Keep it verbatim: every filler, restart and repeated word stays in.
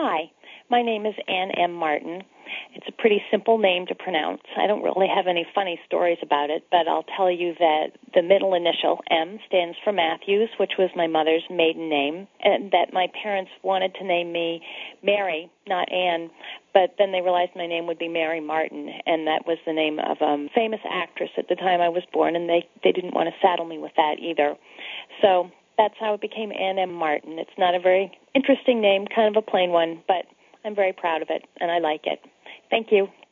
Hi, my name is Ann M. Martin. It's a pretty simple name to pronounce. I don't really have any funny stories about it, but I'll tell you that the middle initial, M, stands for Matthews, which was my mother's maiden name, and that my parents wanted to name me Mary, not Ann, but then they realized my name would be Mary Martin, and that was the name of a famous actress at the time I was born, and they, they didn't want to saddle me with that either. So that's how it became Ann M. Martin. It's not a very interesting name, kind of a plain one, but I'm very proud of it, and I like it. Thank you.